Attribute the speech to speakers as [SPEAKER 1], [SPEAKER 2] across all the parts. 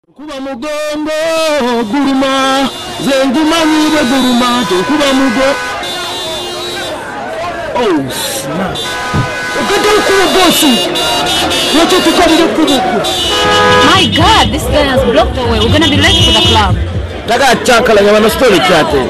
[SPEAKER 1] Kuba mugongo guruma zenguma nibe guruma kuba mugo. Oh snap. Ukata kuba bossy. Wacha tukalire kubuku.
[SPEAKER 2] My God, this guy has blocked the way. We're gonna be late for the club.
[SPEAKER 1] Daga chakala ngabana story chate.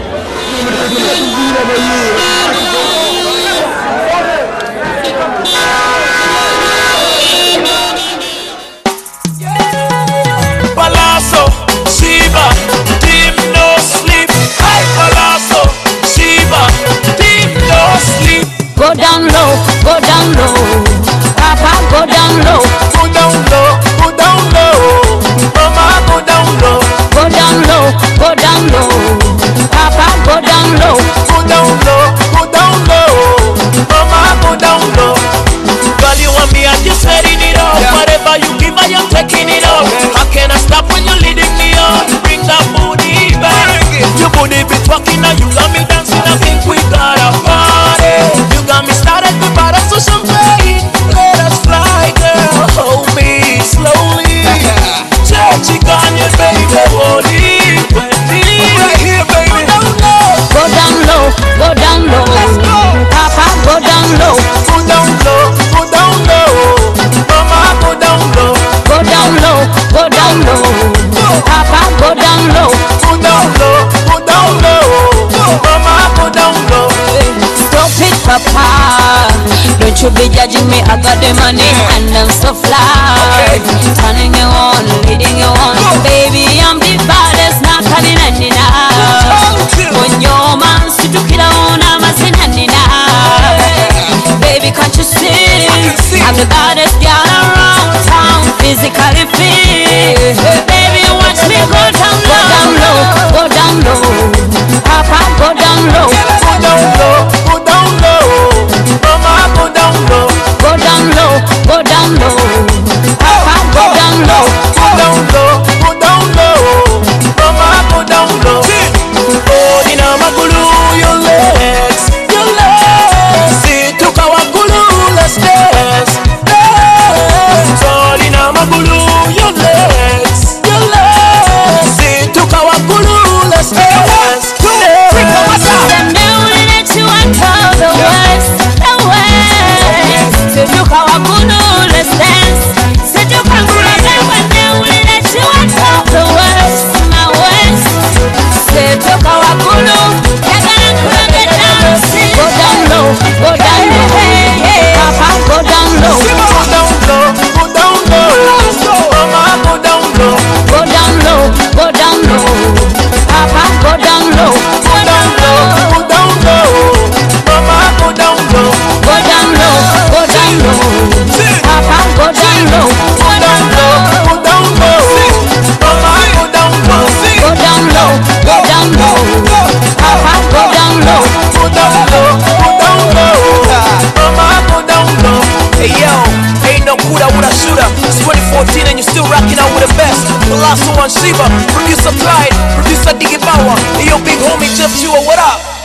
[SPEAKER 3] Palazzo, Shiva, team no sleep. Hi Palazzo, Shiva, team no sleep.
[SPEAKER 2] Go down low, Papa, go down low.
[SPEAKER 3] Go down low, go down low. Mama, go down low.
[SPEAKER 2] Go down low, Papa, go down low.
[SPEAKER 3] Go down low, go down low. Mama, go down low. Girl, you want me, I'm just setting it up. Whatever you give, I am taking it up. How can I stop when you're leading me on? Bring that booty back. Your booty be talking and you got me dancing. I think we got a party. You got me started with bottles of champagne. Let us fly, girl. Hold me slowly. Churchy on your baby, holy. Right here, baby.
[SPEAKER 2] Go down low, Papa, go down low.
[SPEAKER 3] Go down low, go down low. Mama, go down low.
[SPEAKER 2] Go down low, Papa, go down low.
[SPEAKER 3] Go down low, go down low. Mama, go down low.
[SPEAKER 2] Stop it, Papa. Don't you be judging me, I got the money and I'm so fly. Turning you on, leading you on. Baby, I'm the baddest, not calling any now. When your man sit to kill on, I'm a sin any now. Baby, can't you see? I'm the baddest girl around town, physically fit. Baby, watch me go down low, Papa, go down low.
[SPEAKER 3] Go down low, go down low. Mama, go down low.
[SPEAKER 2] Go down low, Papa, go down low.
[SPEAKER 3] Go down low, go down low. Mama, go down low. Oh, in a magulu, your legs. See, to Kawakulu, let's dance. Oh, in a magulu, your legs. See, to Kawakulu, let's dance.
[SPEAKER 2] Them they only let you until the west. So look how I could do, let's dance. So you can go there when they only let you until the west. My west. So look how I could do, you're gonna get down. Go down low, Papa, go down low.
[SPEAKER 3] Go down low, go down low. Mama, go down low.
[SPEAKER 2] Go down low, Papa, go down low.
[SPEAKER 3] Go down low, go down low. Mama, go down low.
[SPEAKER 2] Go down low, Papa, go down low.
[SPEAKER 3] Go down low, go down low. Mama, go down low.
[SPEAKER 2] Go down low, Papa, go down low.
[SPEAKER 3] Go down low, go down low. Mama, go down low. Hey yo, ain't no Kuda with a shooter. It's 2014 and you're still rocking out with the best. Palazzo and Shiva, producer Clyde, producer Diggy Bauer. Hey yo, big homie Jeff Chua, what up?